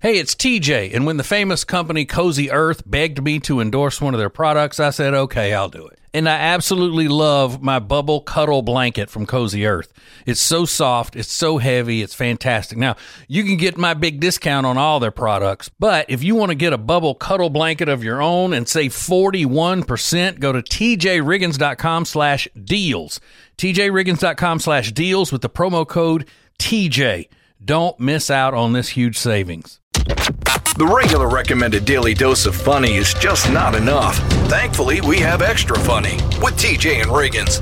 Hey, it's TJ, and when the famous company Cozy Earth begged me to endorse one of their products, I said, okay, I'll do it. And I absolutely love my Bubble Cuddle Blanket from Cozy Earth. It's so soft, it's so heavy, it's fantastic. Now, you can get my big discount on all their products, but if you want to get a Bubble Cuddle Blanket of your own and save 41%, go to tjriggins.com/deals. tjriggins.com/deals with the promo code TJ. Don't miss out on this huge savings. The regular recommended daily dose of funny is just not enough. Thankfully, we have extra funny with TJ and Riggins.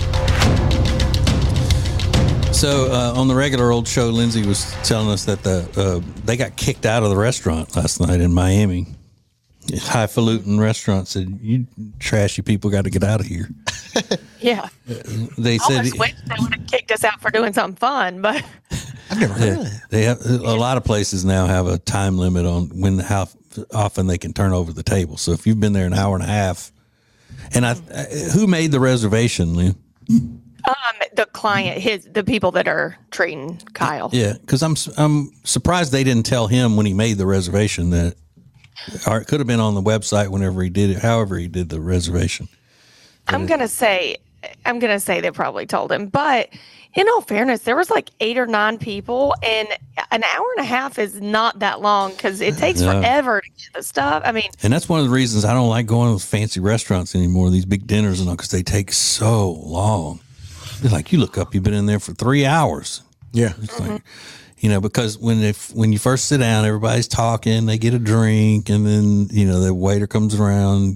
So on the regular old show, Lindsay was telling us that they got kicked out of the restaurant last night in Miami. Highfalutin restaurant said, "You trashy people got to get out of here." Yeah. They said they would have kicked us out for doing something fun, but I've never heard of that. they have a lot of places now have a time limit on how often they can turn over the table. So if you've been there an hour and a half, and who made the reservation, Lynn? the client, the people that are treating Kyle. Yeah, because I'm surprised they didn't tell him when he made the reservation that, or it could have been on the website whenever he did it. However, he did the reservation. I'm gonna say they probably told him, but in all fairness, there was like 8 or 9 people, and an hour and a half is not that long because it takes forever to get the stuff. I mean, and that's one of the reasons I don't like going to those fancy restaurants anymore. These big dinners and all, because they take so long. It's like you look up, you've been in there for 3 hours. Yeah, it's like, because when you first sit down, everybody's talking, they get a drink, and then the waiter comes around.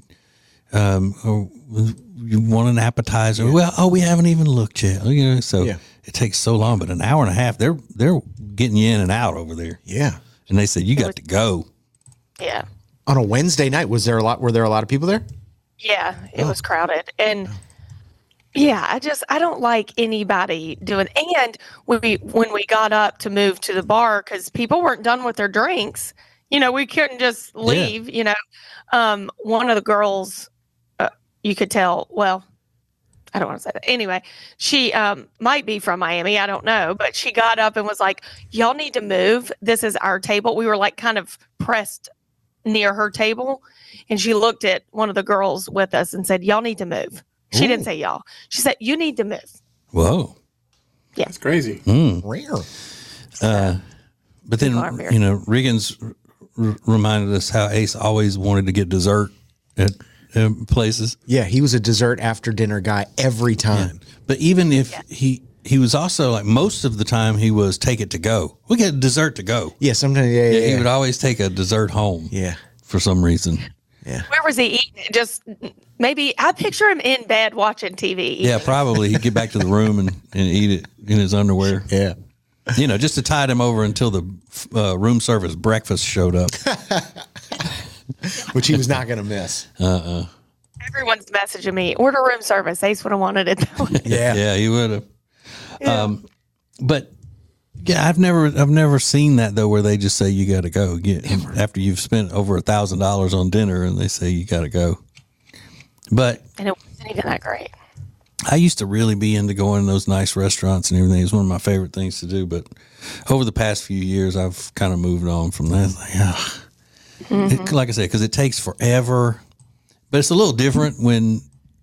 You want an appetizer? Yeah. Well, we haven't even looked yet. So it takes so long. But an hour and a half, they're getting you in and out over there. Yeah, and they said you got to go. Yeah. On a Wednesday night, were there a lot of people there? Yeah, it was crowded, and yeah, I don't like anybody doing. And when we got up to move to the bar because people weren't done with their drinks, we couldn't just leave. Yeah. One of the girls. You could tell, well, I don't want to say that. Anyway, she might be from Miami. I don't know. But she got up and was like, y'all need to move. This is our table. We were like kind of pressed near her table. And she looked at one of the girls with us and said, y'all need to move. She didn't say y'all. She said, you need to move. Whoa. Yeah. That's crazy. Rare. But then, Riggins reminded us how Ace always wanted to get dessert at places. Yeah, he was a dessert after dinner guy every time. Yeah. But even if he was also like most of the time he was take it to go. We get dessert to go. Yeah, sometimes he would always take a dessert home. Yeah. For some reason. Yeah. Where was he eating? Just maybe I picture him in bed watching TV. Yeah, probably he'd get back to the room and eat it in his underwear. Yeah. Just to tide him over until the room service breakfast showed up. Which he was not going to miss. Everyone's messaging me, order room service. Ace would have wanted it that way. Yeah, he would have. Yeah. But yeah, I've never seen that though, where they just say you got to go after you've spent over $1,000 on dinner, and they say you got to go. But and it wasn't even that great. I used to really be into going to those nice restaurants and everything. It's one of my favorite things to do. But over the past few years, I've kind of moved on from that. Like I said, because it takes forever, but it's a little different when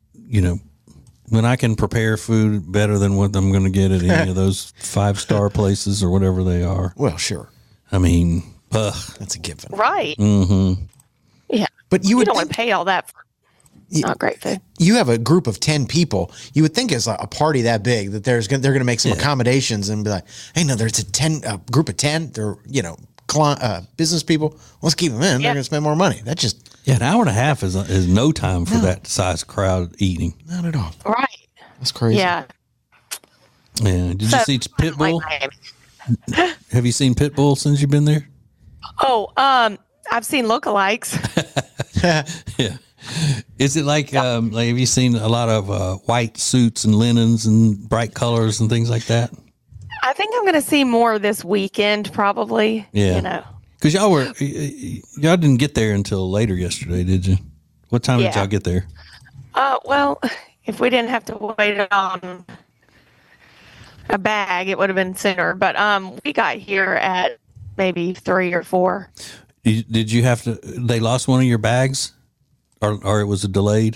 I can prepare food better than what I'm going to get at any of those 5-star places or whatever they are. Well, sure. I mean, that's a given, right? Mm-hmm. Yeah, but you don't want to pay all that for not great food. You have a group of 10 people. You would think as a party that big that they're going to make some accommodations and be like, hey, no, there's a group of 10. They're business people. Let's keep them in. They're going to spend more money. That's just an hour and a half is no time for that size crowd eating. Not at all. Right. That's crazy. Yeah. Yeah. Did you see Pitbull? Have you seen Pitbull since you've been there? Oh, I've seen lookalikes. Yeah. Is it like have you seen a lot of white suits and linens and bright colors and things like that? I think I'm going to see more this weekend, probably. Yeah. Because y'all didn't get there until later yesterday, did you? What time did y'all get there? Well, if we didn't have to wait on a bag, it would have been sooner. But we got here at maybe 3 or 4. Did you have to? They lost one of your bags, or it was delayed.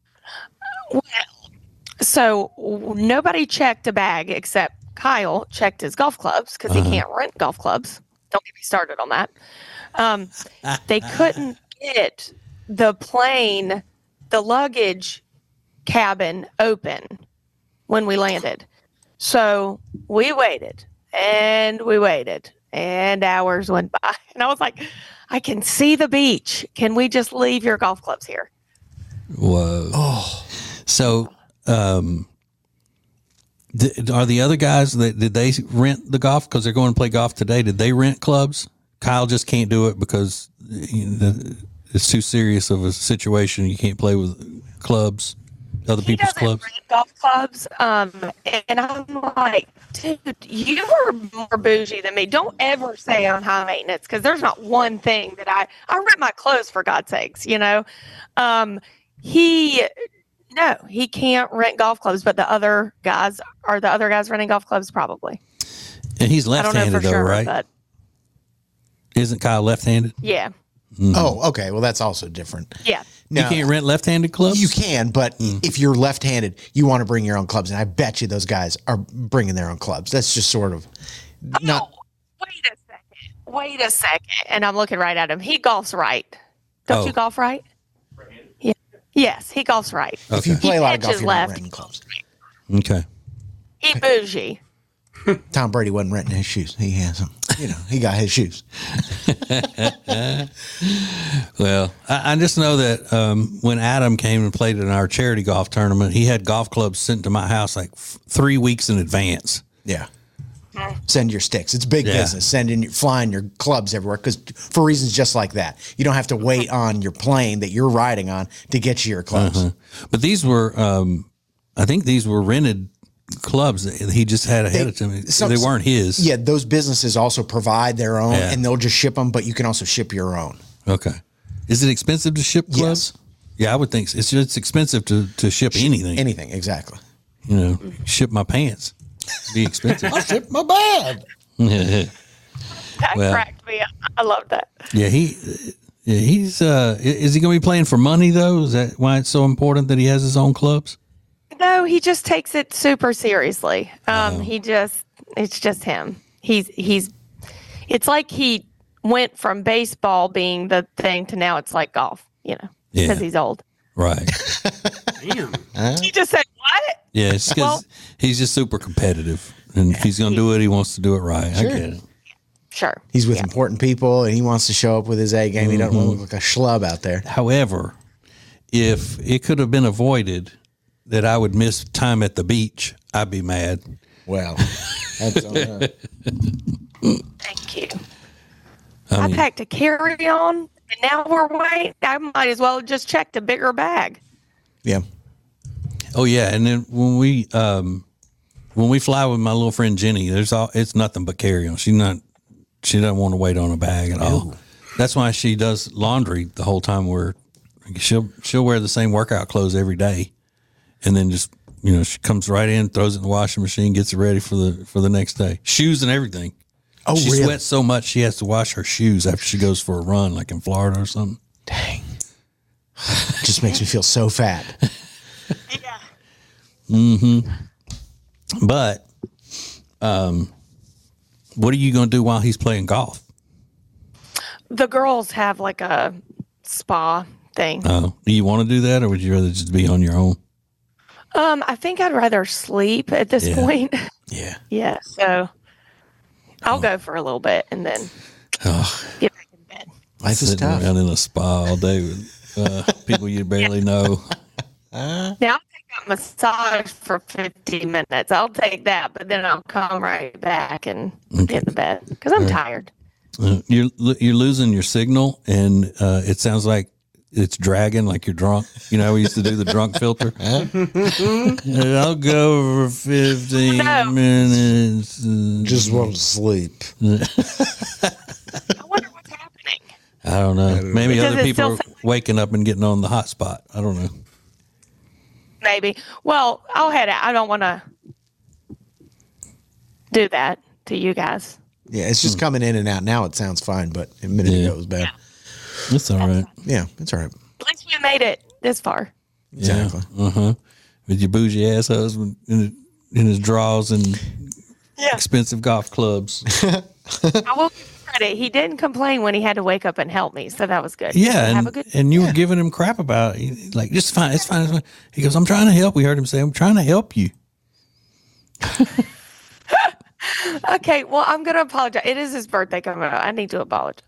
So nobody checked a bag except Kyle checked his golf clubs because he can't rent golf clubs. Don't get me started on that. They couldn't get the luggage cabin open when we landed. So we waited and hours went by. And I was like, I can see the beach. Can we just leave your golf clubs here? Whoa. Oh. So, are the other guys did they rent the golf because they're going to play golf today? Did they rent clubs? Kyle just can't do it because it's too serious of a situation. You can't play with clubs, other people's clubs. Rent golf clubs. And I'm like, dude, you are more bougie than me. Don't ever say I'm high maintenance because there's not one thing that I rent my clothes for God's sakes, you know. He can't rent golf clubs, but the other guys renting golf clubs probably. And he's left-handed though, right? But isn't Kyle left-handed? yeah. Mm-hmm. Oh, okay. Well, that's also different. Yeah. You can't rent left-handed clubs? You can, but if you're left-handed, you want to bring your own clubs. And I bet you those guys are bringing their own clubs. That's just sort of not. Oh, wait a second. And I'm looking right at him. He golfs right. Don't you golf right? Yeah. Yes, he golfs right. Okay. If you play a lot of golf, pitches you're not left. renting clubs. Okay. He bougie. Tom Brady wasn't renting his shoes. He has them. You know, he got his shoes. Well, I just know that when Adam came and played in our charity golf tournament, he had golf clubs sent to my house like 3 weeks in advance. Yeah. Send your sticks. It's big business. Flying your clubs everywhere because for reasons just like that. You don't have to wait on your plane that you're riding on to get you your clubs. But these were, I think these were rented clubs that he just had ahead of time. They weren't his. Yeah, those businesses also provide their own, and they'll just ship them. But you can also ship your own. Okay. Is it expensive to ship clubs? Yes. Yeah, I would think so. It's expensive to ship anything. Anything, exactly. You know, ship my pants. It'd be expensive. I shipped my bag. That cracked me up. I love that. Yeah, he's. Is he going to be playing for money though? Is that why it's so important that he has his own clubs? No, he just takes it super seriously. It's just him. It's like he went from baseball being the thing to now it's like golf, you know, because he's old. Right. Damn. He just said, what? Yeah, it's because he's just super competitive. And if he's going to do it, he wants to do it right. Sure. I get it. Sure. He's with important people, and he wants to show up with his A game. He doesn't want to look like a schlub out there. However, if it could have been avoided that I would miss time at the beach, I'd be mad. Well, that's Thank you. I packed a carry-on, and now we're waiting. I might as well just check a bigger bag. yeah. Oh yeah, and then when we fly with my little friend Jenny, it's nothing but carry on. She doesn't want to wait on a bag at all. That's why she does laundry the whole time. She'll wear the same workout clothes every day, and then just she comes right in, throws it in the washing machine, gets it ready for the next day. Shoes and everything. Oh, she really? sweats so much she has to wash her shoes after she goes for a run, like in Florida or something. Dang. Just makes me feel so fat. Yeah. But, what are you going to do while he's playing golf? The girls have like a spa thing. Do you want to do that, or would you rather just be on your own? I think I'd rather sleep at this point. Yeah. Yeah. So I'll go for a little bit and then get back in bed. Life is Sitting tough. around in a spa all day with people you barely know. Now I'll take a massage for 50 minutes. I'll take that, but then I'll come right back and get in bed because I'm tired. You're losing your signal, and it sounds like it's dragging, like you're drunk. You know how we used to do the drunk filter? I'll go for 15 minutes. Just want to sleep. I wonder what's happening. I don't know. Maybe Because other it people are still- waking up and getting on the hot spot. I don't know. Maybe. Well, I'll head out. I don't want to do that to you guys. Yeah, it's just coming in and out. Now it sounds fine, but a minute ago it was bad. It's all right. Yeah, it's all right. At least we made it this far. Exactly. Yeah. With your bougie ass husband in his drawers and expensive golf clubs. I will give him credit. He didn't complain when he had to wake up and help me, so that was good. Yeah, Have a good. and you were giving him crap about it. Like, just fine, it's fine, it's fine. He goes, I'm trying to help. We heard him say, I'm trying to help you. Okay, well, I'm going to apologize. It is his birthday coming up. I need to apologize.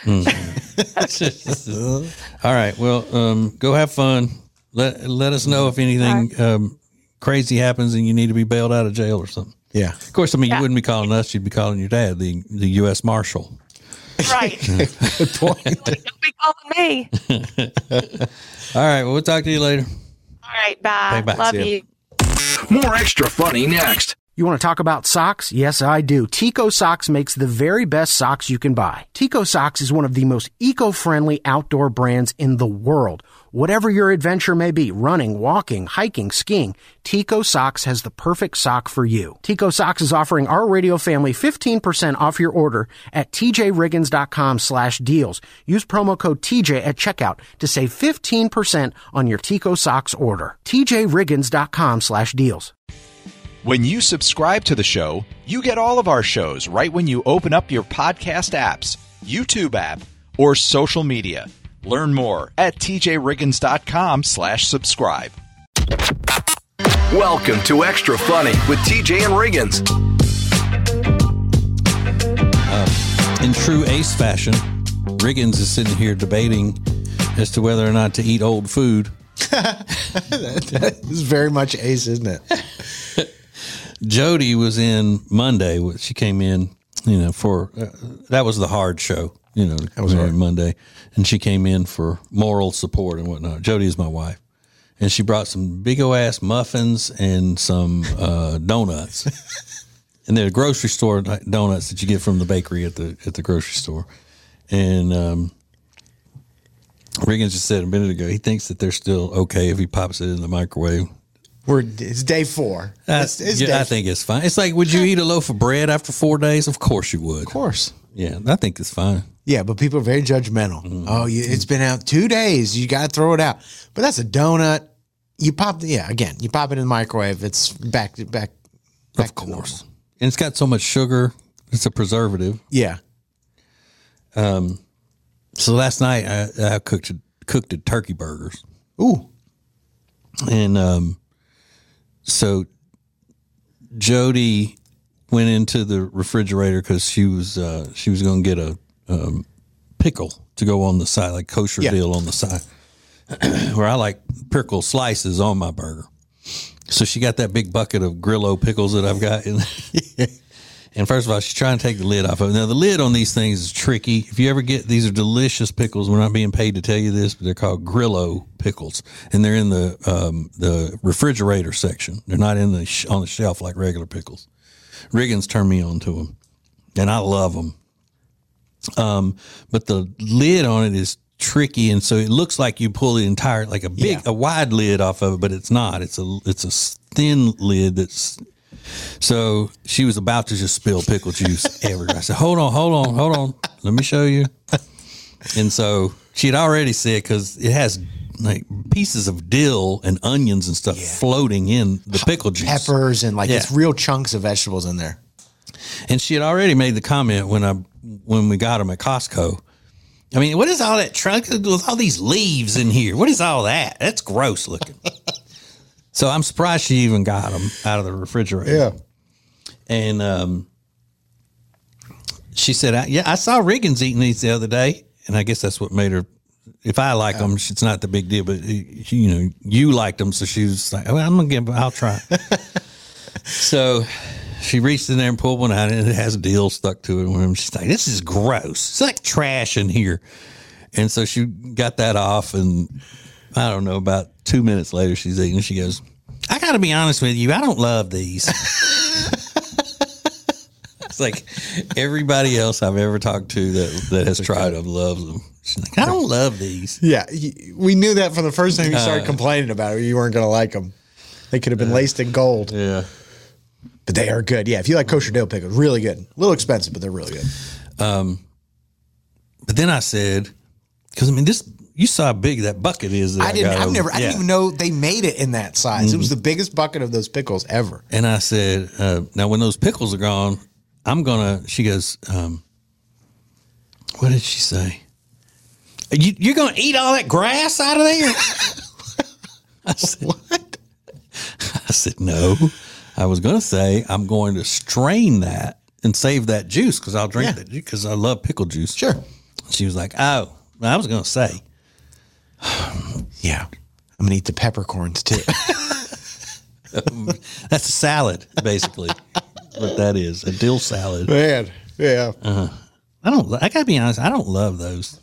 All right, well, go have fun. Let us know if anything crazy happens and you need to be bailed out of jail or something. Yeah. Of course, I mean, you wouldn't be calling us. You'd be calling your dad, the U.S. Marshal. Right. Good point. Don't be calling me. All right, well, we'll talk to you later. All right, bye. Bye. Love See ya. you. More Extra Funny next. You want to talk about socks? Yes, I do. Tico Socks makes the very best socks you can buy. Tico Socks is one of the most eco-friendly outdoor brands in the world. Whatever your adventure may be, running, walking, hiking, skiing, Tico Socks has the perfect sock for you. Tico Socks is offering our radio family 15% off your order at tjriggins.com/deals. Use promo code TJ at checkout to save 15% on your Tico Socks order. tjriggins.com/deals. When you subscribe to the show, you get all of our shows right when you open up your podcast apps, YouTube app, or social media. Learn more at tjriggins.com/subscribe. Welcome to Extra Funny with TJ and Riggins. In true ace fashion, Riggins is sitting here debating as to whether or not to eat old food. That is very much Ace, isn't it? Jody was in Monday. She came in, for that was the hard show, that was hard. Monday. And she came in for moral support and whatnot. Jody is my wife. And she brought some big old ass muffins and some donuts. And they're grocery store donuts that you get from the bakery at the grocery store. And Riggins just said a minute ago, he thinks that they're still okay if he pops it in the microwave. It's day 4. I think it's fine. It's like, would you eat a loaf of bread after 4 days? Of course you would. Of course. Yeah, I think it's fine. Yeah, but people are very judgmental. Mm-hmm. Oh, it's been out 2 days. You got to throw it out. But that's a donut. You pop it in the microwave. It's back. Of course. And it's got so much sugar. It's a preservative. Yeah. So last night I cooked turkey burgers. Ooh. And so Jody went into the refrigerator because she was going to get a pickle to go on the side, like kosher deal on the side, where I like pickle slices on my burger. So she got that big bucket of Grillo pickles that I've got in. And first of all, she's trying to take the lid off of it. Now, the lid on these things is tricky. If you ever these are delicious pickles. We're not being paid to tell you this, but they're called Grillo pickles. And they're in the refrigerator section. They're not on the shelf like regular pickles. Riggins turned me on to them, and I love them. But the lid on it is tricky, and so it looks like you pull the entire, like a wide lid off of it, but it's not. It's a thin lid that's. So she was about to just spill pickle juice everywhere. I said, hold on. Let me show you. And so she had already said, because it has like pieces of dill and onions and stuff floating in the pickle juice. Peppers and it's real chunks of vegetables in there. And she had already made the comment when we got them at Costco. I mean, what is all that trunk with all these leaves in here? What is all that? That's gross looking. So I'm surprised she even got them out of the refrigerator. Yeah. And she said, I saw Riggins eating these the other day. And I guess that's what made her, if I like them, it's not the big deal. But, you liked them. So she was like, I'll try. So she reached in there and pulled one out, and it has dill stuck to it. And she's like, this is gross. It's like trash in here. And so she got that off, and I don't know, about 2 minutes later, she's eating. She goes, I got to be honest with you, I don't love these. It's like everybody else I've ever talked to that has tried them loves them. She's like, I don't love these. Yeah, we knew that from the first time you started complaining about it. You weren't going to like them. They could have been laced in gold. Yeah. But they are good. Yeah, if you like kosher dill pickles, really good. A little expensive, but they're really good. But then I said, because I mean, you saw how big that bucket is. That I didn't even know they made it in that size. Mm-hmm. It was the biggest bucket of those pickles ever. And I said, now when those pickles are gone, she goes, what did she say? You're going to eat all that grass out of there? I said, what? I said, no. I was going to say, I'm going to strain that and save that juice because I'll drink that because I love pickle juice. Sure. She was like, oh, I was going to say. Yeah. I'm going to eat the peppercorns too. That's a salad, basically. What that is, a dill salad. Man, yeah. I gotta be honest, I don't love those.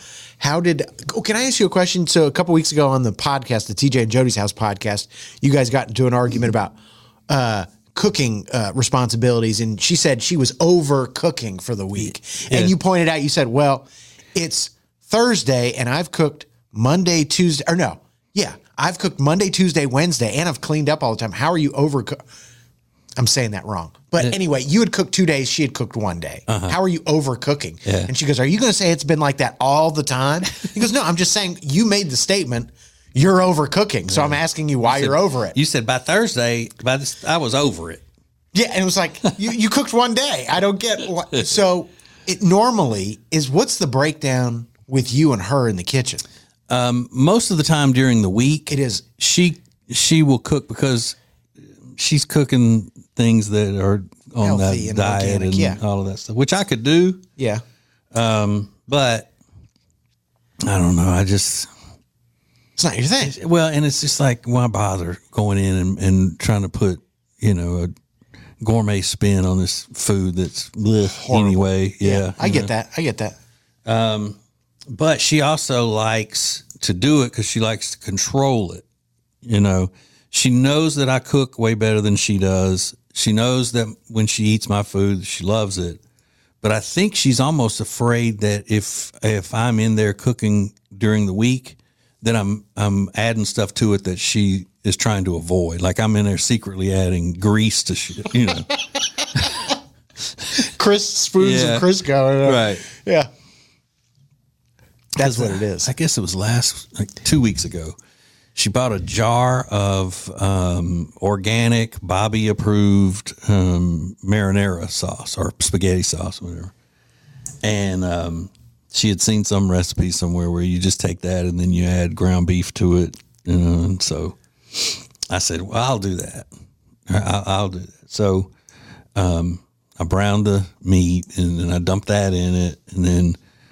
Can I ask you a question? So a couple weeks ago on the podcast, the TJ and Jody's House podcast, you guys got into an argument about cooking responsibilities, and she said she was over cooking for the week. Yeah. And you pointed out, you said, well, it's Thursday and I've cooked Monday, Tuesday, I've cooked Monday, Tuesday, Wednesday, and I've cleaned up all the time. How are you overcooked? I'm saying that wrong. But anyway, you had cooked 2 days. She had cooked 1 day. Uh-huh. How are you overcooking? Yeah. And she goes, are you going to say it's been like that all the time? He goes, no, I'm just saying you made the statement, you're overcooking. So I'm asking you why you're over it. You said by Thursday, I was over it. Yeah. And it was like, you cooked 1 day. I don't get what. So it normally is, what's the breakdown with you and her in the kitchen? Most of the time during the week, it is. She will cook because she's cooking things that are on that diet organic, and all of that stuff, which I could do. Yeah. But I don't know. It's not your thing. Well, and it's just like, why bother going in and trying to put, a gourmet spin on this food that's anyway. Yeah. I get that. But she also likes to do it because she likes to control it. She knows that I cook way better than she does. She knows that when she eats my food, she loves it. But I think she's almost afraid that if I'm in there cooking during the week, then I'm adding stuff to it that she is trying to avoid. Like I'm in there secretly adding grease to shit, spoons of Crisco. Right. Yeah. That's what it is. I guess it was 2 weeks ago. She bought a jar of organic, Bobby approved marinara sauce or spaghetti sauce, whatever. And she had seen some recipe somewhere where you just take that and then you add ground beef to it. And so I said, well, I'll do that. I'll do that. So I browned the meat and then I dumped that in it. And then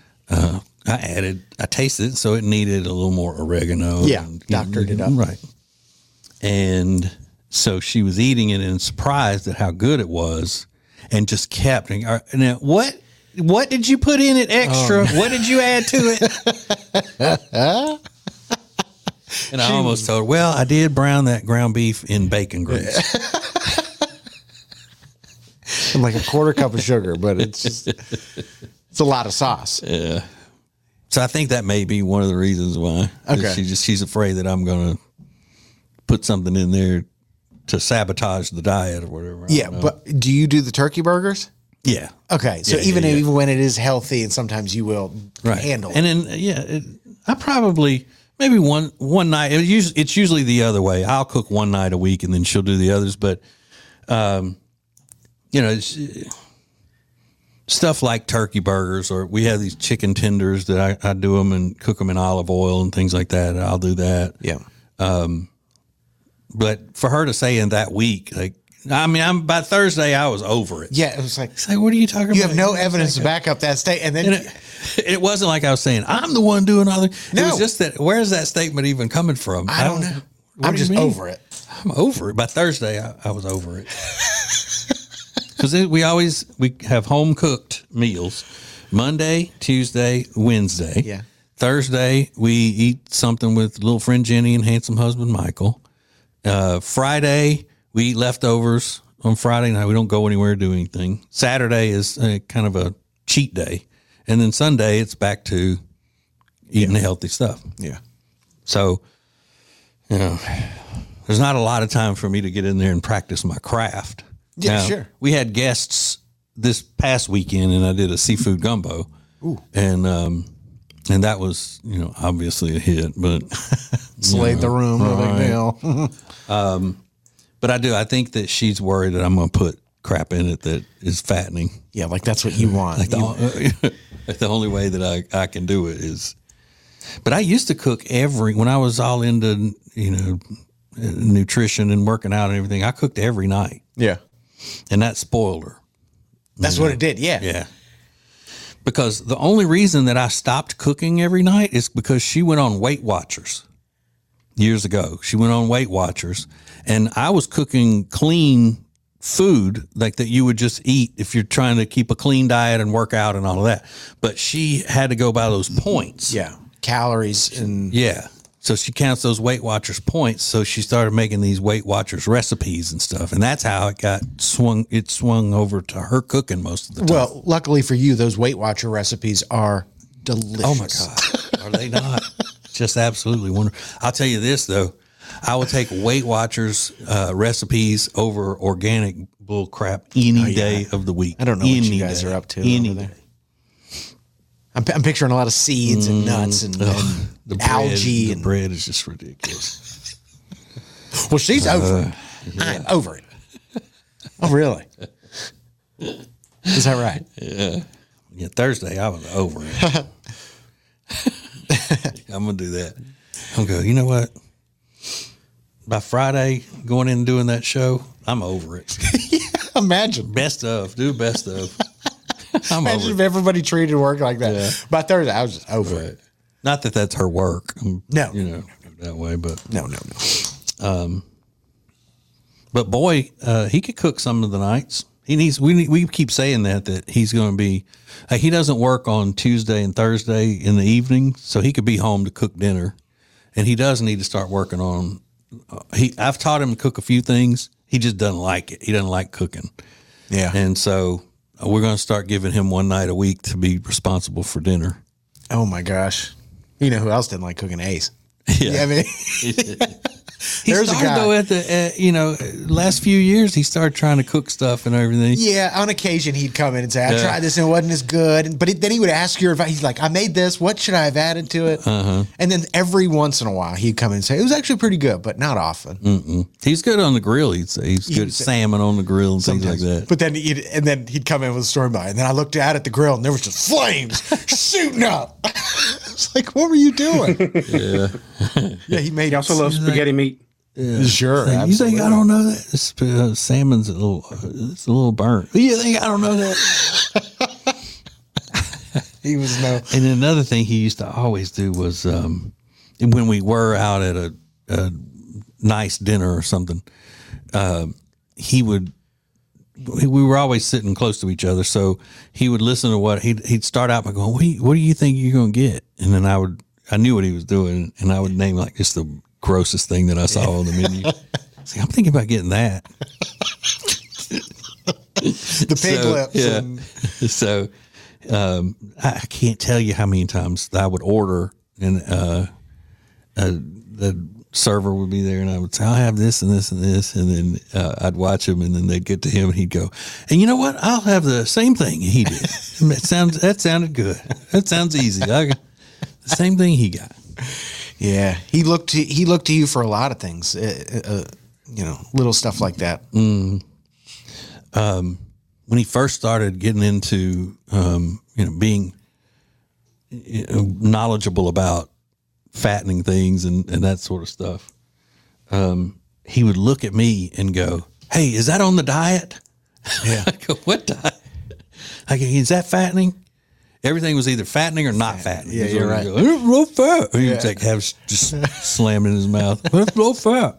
I tasted it, so it needed a little more oregano. Yeah, doctored it up. Right. And so she was eating it and surprised at how good it was and just kept. Now, what did you put in it extra? What did you add to it? And I almost told her, well, I did brown that ground beef in bacon grease. And like a quarter cup of sugar, but it's a lot of sauce. Yeah. So I think that may be one of the reasons why. Okay. She's afraid that I'm going to put something in there to sabotage the diet or whatever. Yeah, but do you do the turkey burgers? Yeah. Okay, so even when it is healthy, and sometimes you will handle it. And then I probably maybe one night. It's usually the other way. I'll cook one night a week, and then she'll do the others. But it's stuff like turkey burgers, or we have these chicken tenders that I do them and cook them in olive oil and things like that. I'll do that. Yeah. But for her to say in that week, by Thursday I was over it. Yeah. It was like, what are you talking about? You have no evidence to back up that statement. And then it wasn't like I was saying, I'm the one doing all the, no. It was just that, where's that statement even coming from? I don't know. I'm just over it. I'm over it. By Thursday I was over it. Because we have home cooked meals, Monday, Tuesday, Wednesday. Yeah. Thursday we eat something with little friend Jenny and handsome husband Michael. Friday we eat leftovers on Friday night. We don't go anywhere or do anything. Saturday is kind of a cheat day, and then Sunday it's back to eating healthy stuff. Yeah. So, there's not a lot of time for me to get in there and practice my craft. Yeah, Now, sure. We had guests this past weekend, and I did a seafood gumbo. Ooh. And that was, obviously a hit, but Slayed the room. No big deal. but I think that she's worried that I'm going to put crap in it that is fattening. Yeah, like that's what you want. Like the only way that I can do it is. But I used to cook when I was all into, nutrition and working out and everything, I cooked every night. Yeah. And that spoiled her. That's what it did. Yeah. Yeah. Because the only reason that I stopped cooking every night is because she went on Weight Watchers years ago. She went on Weight Watchers, and I was cooking clean food like that you would just eat if you're trying to keep a clean diet and work out and all of that. But she had to go by those points. Yeah. Calories and yeah. So she counts those Weight Watchers points. So she started making these Weight Watchers recipes and stuff. And that's how it got swung over to her cooking most of the time. Well, luckily for you, those Weight Watcher recipes are delicious. Oh my God. Are they not? Just absolutely wonderful. I'll tell you this though. I will take Weight Watchers recipes over organic bull crap any day of the week. I don't know what you guys are up to over there. I'm picturing a lot of seeds and nuts and the algae. The bread is just ridiculous. Well, she's over it. I'm over it. Oh, really? Is that right? Yeah, Thursday I was over it. I'm going to do that. I'm going to go, you know what? By Friday, going in and doing that show, I'm over it. Imagine. Best of. Imagine if everybody treated work like that. Yeah. By Thursday, I was just over it. Not that that's her work. No. That way, but. No. But boy, he could cook some of the nights. He needs. We keep saying that he's going to be. He doesn't work on Tuesday and Thursday in the evening, so he could be home to cook dinner, and he does need to start working on. I've taught him to cook a few things. He just doesn't like it. He doesn't like cooking. Yeah, and so we're going to start giving him one night a week to be responsible for dinner. Oh my gosh! You know who else didn't like cooking? Ace. Yeah, I mean. He There's started, a guy. though, at the, last few years, he started trying to cook stuff and everything. Yeah, on occasion he'd come in and say, I tried this and it wasn't as good. But then he would ask your advice. He's like, I made this. What should I have added to it? And then every once in a while, he'd come in and say, it was actually pretty good, but not often. He's good on the grill, he'd say. He's good at salmon on the grill and things like that. But then he'd come in with a story about it. And then I looked out at the grill and there was just flames shooting up. It's like, what were you doing? Yeah, he made. He also loves spaghetti meat. Yeah. Sure. You think I don't know that? Salmon's it's a little burnt. You think I don't know that? He was no. And then another thing he used to always do was when we were out at a nice dinner or something, we were always sitting close to each other, so he would listen to what he'd start out by going, what do you think you're going to get? And then I knew what he was doing, and I would name like just the grossest thing that I saw on the menu. See, I'm thinking about getting that. The pig lips. Yeah. And So I can't tell you how many times I would order and the server would be there and I would say, I'll have this and this and this. And then I'd watch him and then they'd get to him and he'd go, and you know what? I'll have the same thing he did. That sounded good. That sounds easy. The same thing he got. yeah, he looked to you for a lot of things, little stuff like that. When he first started getting into, being knowledgeable about fattening things and that sort of stuff, he would look at me and go, hey, is that on the diet? Yeah. I go, what diet? I go, is that fattening? Everything was either fattening or not fattening. Yeah, you're right. Go, it's low fat. Or he'd just slam it in his mouth. It's low fat.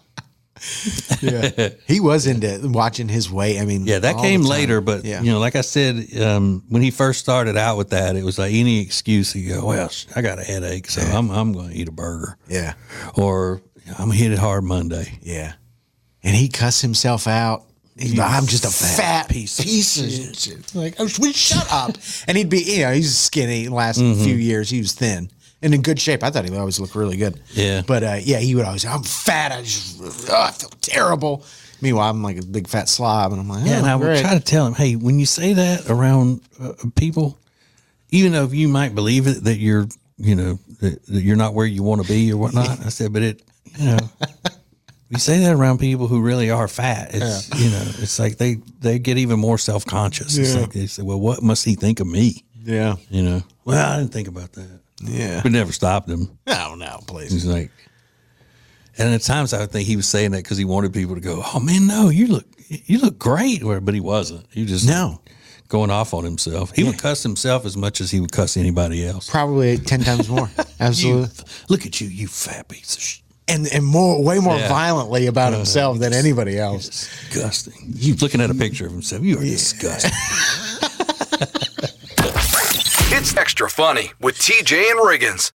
Yeah, he was into watching his weight. I mean, yeah, that all came the time. later, but like I said, when he first started out with that, it was like any excuse. He'd go, well, I got a headache, so I'm going to eat a burger. Yeah, or I'm going to hit it hard Monday. Yeah, and he cussed himself out. He's like, I'm just a fat piece of shit. Like, oh, shut up. And he'd be, he's skinny. The last few years, he was thin and in good shape. I thought he would always look really good. Yeah. But he would always say, I'm fat. I feel terrible. Meanwhile, I'm like a big fat slob, and I'm like, Yeah, and I would try to tell him, hey, when you say that around people, even though you might believe it that you're, that you're not where you want to be or whatnot. I said, but you say that around people who really are fat. It's it's like they get even more self conscious. It's like they say, well, what must he think of me? Yeah, Well, I didn't think about that. Yeah, but never stopped him. No, please. He's like. And at times I would think he was saying that because he wanted people to go, oh man, no, you look great. But he wasn't. He was just going off on himself. He would cuss himself as much as he would cuss anybody else. Probably 10 times more. Absolutely. Look at you, you fat piece of shit. And way more violently about himself than anybody else. Disgusting. You looking at a picture of himself, you are disgusting. It's Extra Funny with TJ and Riggins.